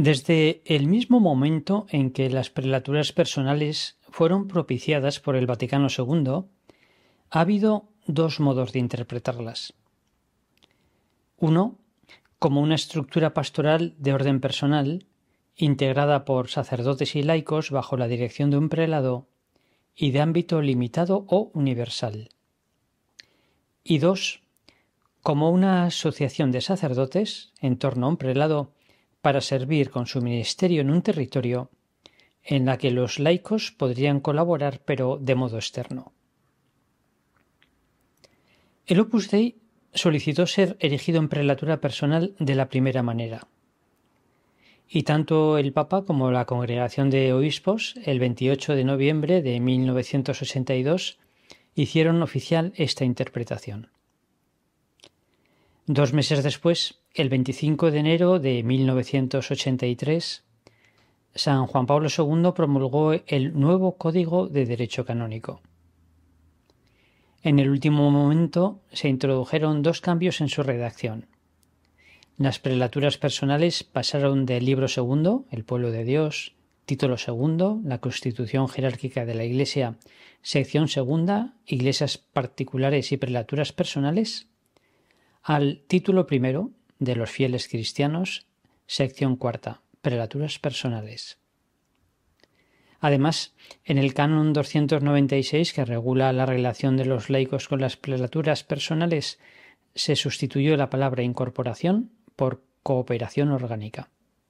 Desde el mismo momento en que las prelaturas personales fueron propiciadas por el Vaticano II, ha habido dos modos de interpretarlas. Uno, como una estructura pastoral de orden personal, integrada por sacerdotes y laicos bajo la dirección de un prelado y de ámbito limitado o universal. Y dos, como una asociación de sacerdotes en torno a un prelado para servir con su ministerio en un territorio en la que los laicos podrían colaborar, pero de modo externo. El Opus Dei solicitó ser erigido en prelatura personal de la primera manera, y tanto el Papa como la Congregación de Obispos, el 28 de noviembre de 1982, hicieron oficial esta interpretación. 2 meses después, el 25 de enero de 1983, San Juan Pablo II promulgó el nuevo Código de Derecho Canónico. En el último momento se introdujeron 2 cambios en su redacción. Las prelaturas personales pasaron del libro segundo, el pueblo de Dios, título segundo, la Constitución jerárquica de la Iglesia, sección segunda, iglesias particulares y prelaturas personales, al título primero de los fieles cristianos, sección cuarta, prelaturas personales. Además, en el canon 296, que regula la relación de los laicos con las prelaturas personales, se sustituyó la palabra incorporación por cooperación orgánica.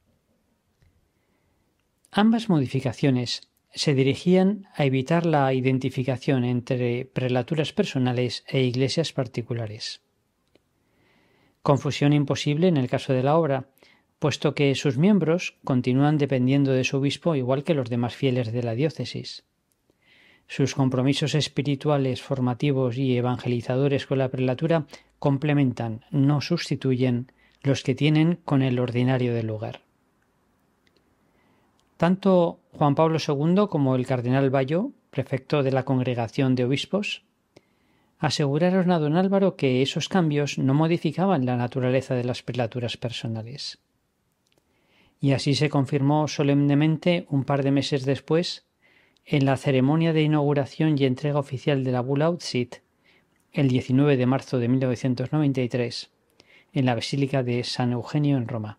Ambas modificaciones se dirigían a evitar la identificación entre prelaturas personales e iglesias particulares. Confusión imposible en el caso de la obra, puesto que sus miembros continúan dependiendo de su obispo igual que los demás fieles de la diócesis. Sus compromisos espirituales, formativos y evangelizadores con la prelatura complementan, no sustituyen, los que tienen con el ordinario del lugar. Tanto Juan Pablo II como el cardenal Bayo, prefecto de la Congregación de Obispos, aseguraron a don Álvaro que esos cambios no modificaban la naturaleza de las prelaturas personales. Y así se confirmó solemnemente un par de meses después en la ceremonia de inauguración y entrega oficial de la bula Auxit, el 19 de marzo de 1993, en la Basílica de San Eugenio en Roma.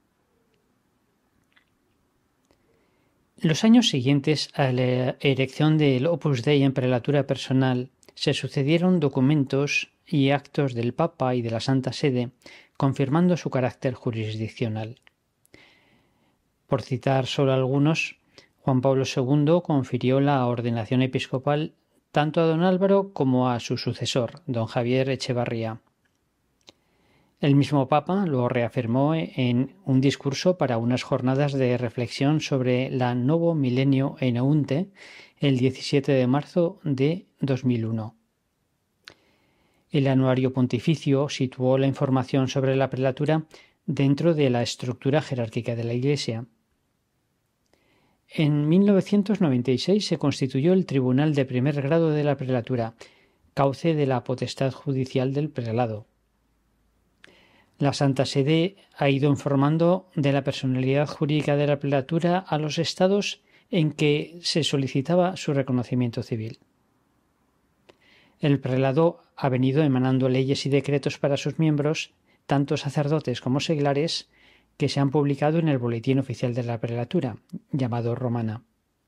Los años siguientes a la erección del Opus Dei en prelatura personal se sucedieron documentos y actos del Papa y de la Santa Sede confirmando su carácter jurisdiccional. Por citar solo algunos, Juan Pablo II confirió la ordenación episcopal tanto a don Álvaro como a su sucesor, don Javier Echevarría. El mismo Papa lo reafirmó en un discurso para unas jornadas de reflexión sobre la Novo Milenio Enaunte el 17 de marzo de 2001. El anuario pontificio situó la información sobre la prelatura dentro de la estructura jerárquica de la Iglesia. En 1996 se constituyó el Tribunal de Primer Grado de la Prelatura, cauce de la potestad judicial del prelado. La Santa Sede ha ido informando de la personalidad jurídica de la prelatura a los estados en que se solicitaba su reconocimiento civil. El prelado ha venido emanando leyes y decretos para sus miembros, tanto sacerdotes como seglares, que se han publicado en el Boletín Oficial de la Prelatura, llamado Romana.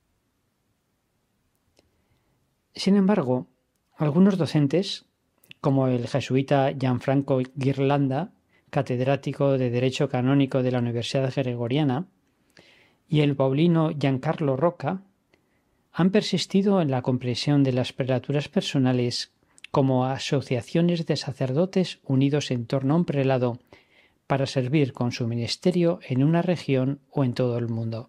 Sin embargo, algunos docentes, como el jesuita Gianfranco Ghirlanda, catedrático de Derecho Canónico de la Universidad Gregoriana, y el paulino Giancarlo Rocca, han persistido en la comprensión de las prelaturas personales como asociaciones de sacerdotes unidos en torno a un prelado para servir con su ministerio en una región o en todo el mundo.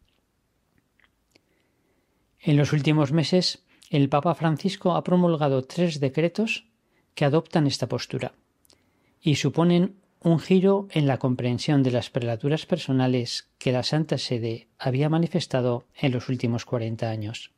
En los últimos meses, el Papa Francisco ha promulgado 3 decretos que adoptan esta postura y suponen un giro en la comprensión de las prelaturas personales que la Santa Sede había manifestado en los últimos 40 años.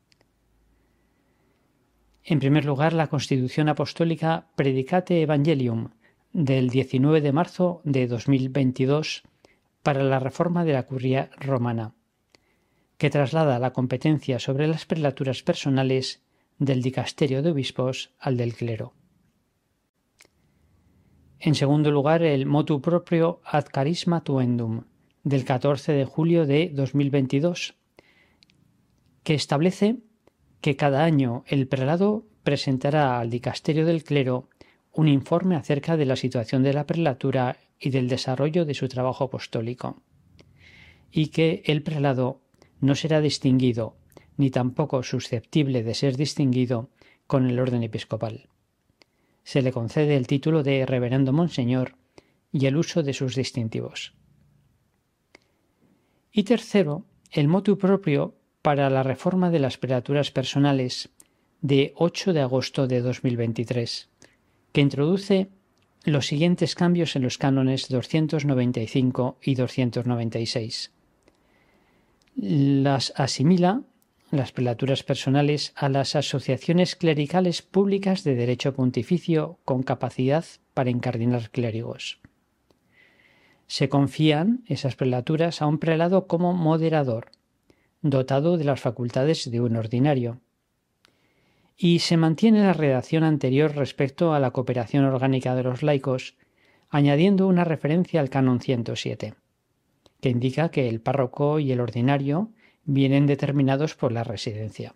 En primer lugar, la Constitución Apostólica Predicate Evangelium del 19 de marzo de 2022 para la reforma de la curia romana, que traslada la competencia sobre las prelaturas personales del dicasterio de obispos al del clero. En segundo lugar, el motu proprio ad charisma tuendum, del 14 de julio de 2022, que establece que cada año el prelado presentará al dicasterio del clero un informe acerca de la situación de la prelatura y del desarrollo de su trabajo apostólico, y que el prelado no será distinguido, ni tampoco susceptible de ser distinguido, con el orden episcopal. Se le concede el título de Reverendo Monseñor y el uso de sus distintivos. Y tercero, el motu proprio para la reforma de las prelaturas personales de 8 de agosto de 2023, que introduce los siguientes cambios en los cánones 295 y 296. Las asimila, las prelaturas personales, a las asociaciones clericales públicas de derecho pontificio con capacidad para incardinar clérigos. Se confían esas prelaturas a un prelado como moderador, dotado de las facultades de un ordinario. Y se mantiene la redacción anterior respecto a la cooperación orgánica de los laicos, añadiendo una referencia al canon 107, que indica que el párroco y el ordinario vienen determinados por la residencia.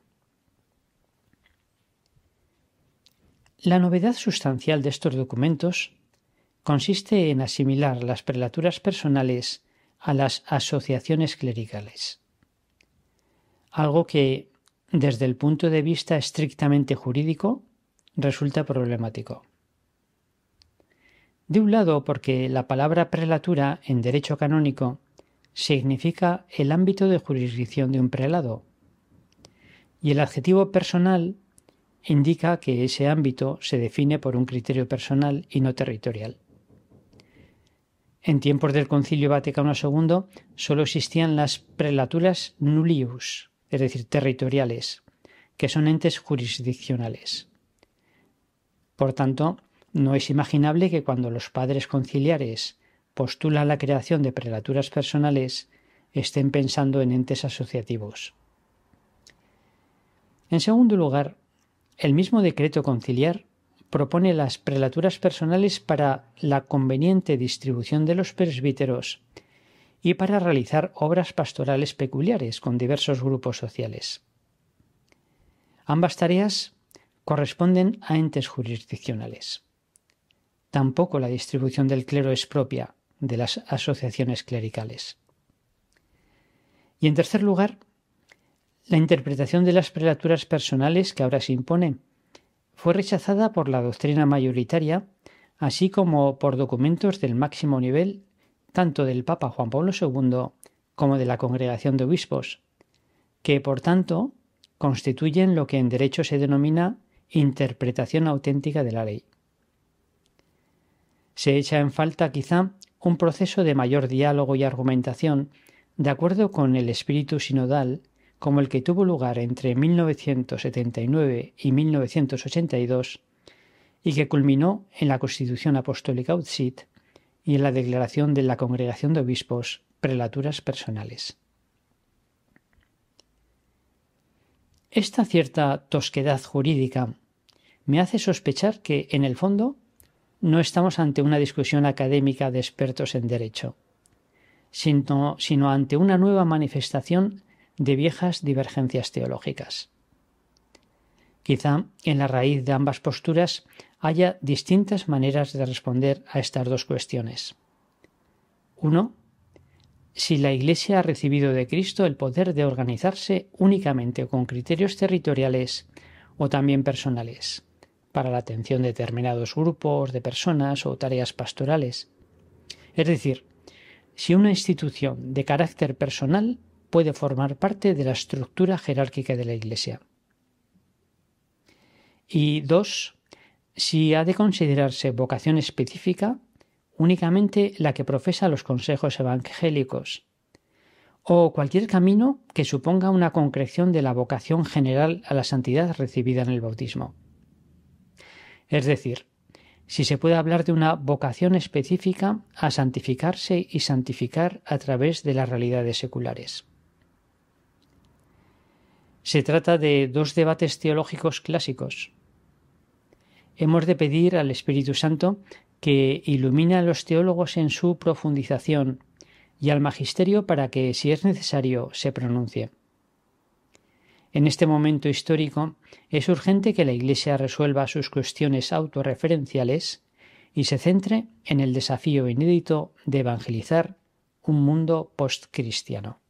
La novedad sustancial de estos documentos consiste en asimilar las prelaturas personales a las asociaciones clericales, algo que, desde el punto de vista estrictamente jurídico, resulta problemático. De un lado, porque la palabra prelatura en derecho canónico significa el ámbito de jurisdicción de un prelado, y el adjetivo personal indica que ese ámbito se define por un criterio personal y no territorial. En tiempos del Concilio Vaticano II solo existían las prelaturas nullius, es decir, territoriales, que son entes jurisdiccionales. Por tanto, no es imaginable que cuando los padres conciliares postulan la creación de prelaturas personales estén pensando en entes asociativos. En segundo lugar, el mismo decreto conciliar propone las prelaturas personales para la conveniente distribución de los presbíteros y para realizar obras pastorales peculiares con diversos grupos sociales. Ambas tareas corresponden a entes jurisdiccionales. Tampoco la distribución del clero es propia de las asociaciones clericales. Y en tercer lugar, la interpretación de las prelaturas personales que ahora se impone fue rechazada por la doctrina mayoritaria, así como por documentos del máximo nivel, tanto del Papa Juan Pablo II como de la Congregación de Obispos, que, por tanto, constituyen lo que en derecho se denomina interpretación auténtica de la ley. Se echa en falta, quizá, un proceso de mayor diálogo y argumentación de acuerdo con el espíritu sinodal, como el que tuvo lugar entre 1979 y 1982 y que culminó en la Constitución Apostólica Ut Sit y en la declaración de la Congregación de Obispos, prelaturas personales. Esta cierta tosquedad jurídica me hace sospechar que, en el fondo, no estamos ante una discusión académica de expertos en derecho, sino ante una nueva manifestación de viejas divergencias teológicas. Quizá en la raíz de ambas posturas haya distintas maneras de responder a estas dos cuestiones. 1. Si la Iglesia ha recibido de Cristo el poder de organizarse únicamente con criterios territoriales o también personales, para la atención de determinados grupos de personas o tareas pastorales. Es decir, si una institución de carácter personal puede formar parte de la estructura jerárquica de la Iglesia. Y 2. Si ha de considerarse vocación específica únicamente la que profesa los consejos evangélicos, o cualquier camino que suponga una concreción de la vocación general a la santidad recibida en el bautismo. Es decir, si se puede hablar de una vocación específica a santificarse y santificar a través de las realidades seculares. Se trata de dos debates teológicos clásicos. Hemos de pedir al Espíritu Santo que ilumine a los teólogos en su profundización y al magisterio para que, si es necesario, se pronuncie. En este momento histórico es urgente que la Iglesia resuelva sus cuestiones autorreferenciales y se centre en el desafío inédito de evangelizar un mundo postcristiano.